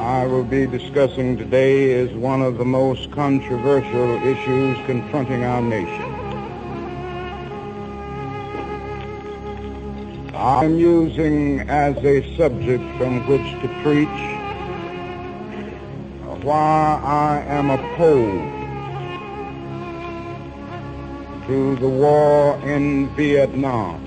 I will be discussing today is one of the most controversial issues confronting our nation. I'm using as a subject from which to preach why I am opposed to the war in Vietnam.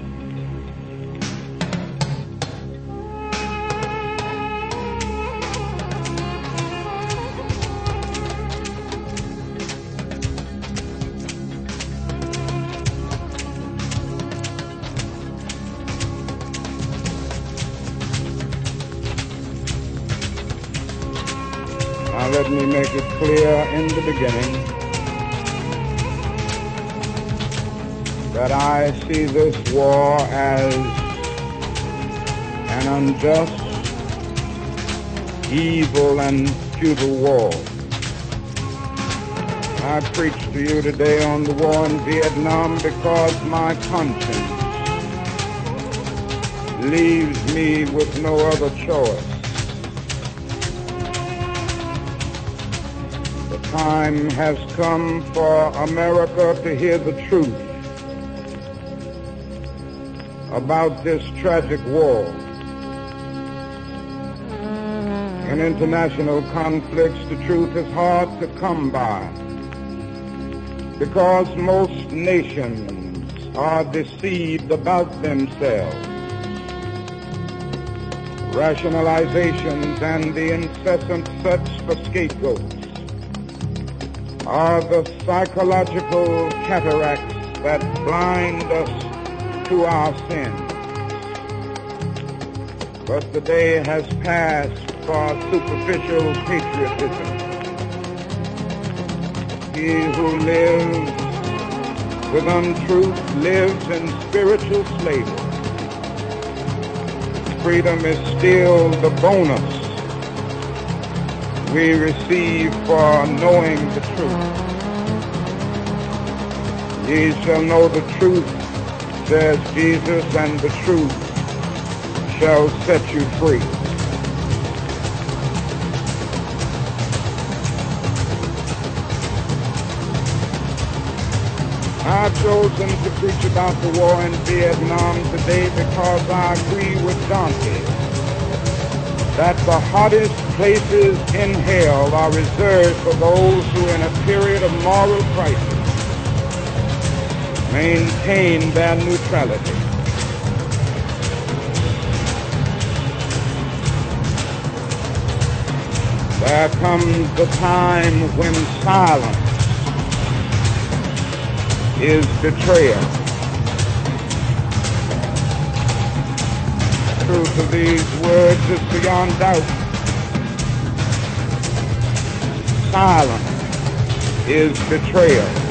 Now let me make it clear in the beginning that I see this war as an unjust, evil, and futile war. I preach to you today on the war in Vietnam because my conscience leaves me with no other choice. The time has come for America to hear the truth about this tragic war. In international conflicts, the truth is hard to come by because most nations are deceived about themselves. Rationalizations and the incessant search for scapegoats are the psychological cataracts that blind us to our sins. But the day has passed for superficial patriotism. He who lives with untruth lives in spiritual slavery. Freedom is still the bonus we receive for knowing the truth. Ye shall know the truth, says Jesus, and the truth shall set you free. I've chosen to preach about the war in Vietnam today because I agree with Dante that the hottest places in hell are reserved for those who in a period of moral crisis maintain their neutrality. There comes a time when silence is betrayal. The truth of these words is beyond doubt. Silence is betrayal.